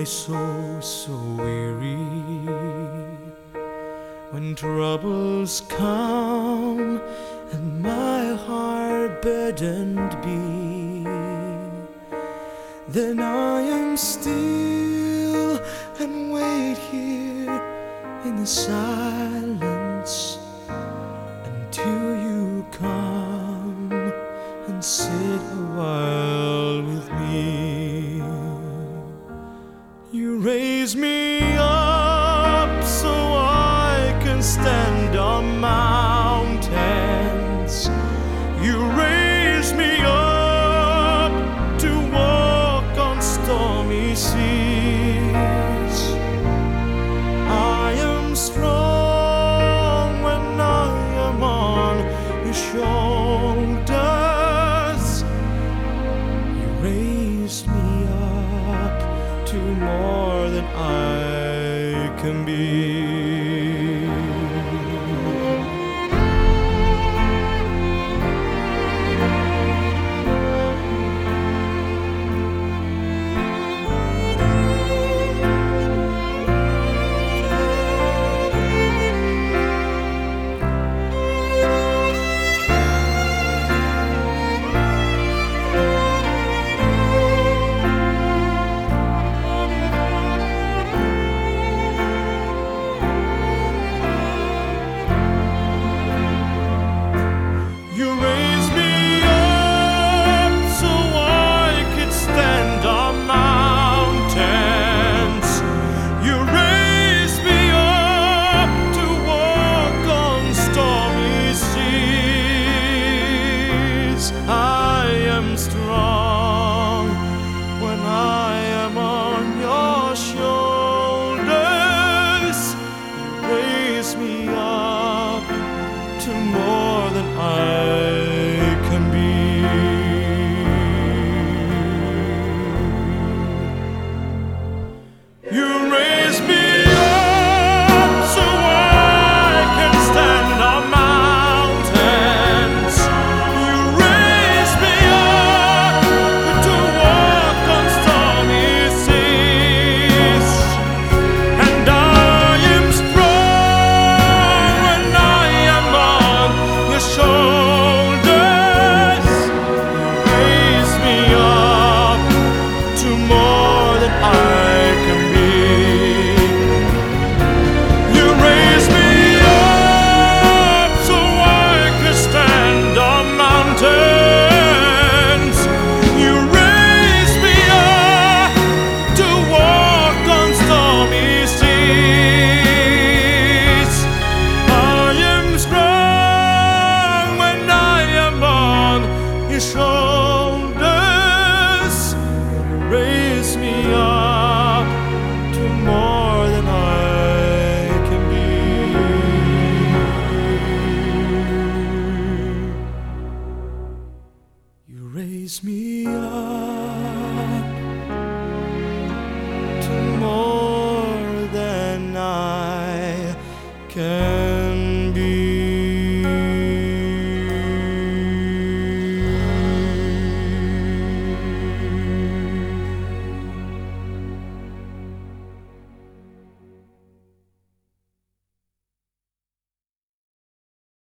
so weary when troubles come and my heart burdened be. Then I am still and wait here in the silence until you come and sit a while with me. You raise me up so I can stand on mountains. You raise me up to walk on stormy seas. I am strong when I am on your shoulders. You raise me up to more than I can be.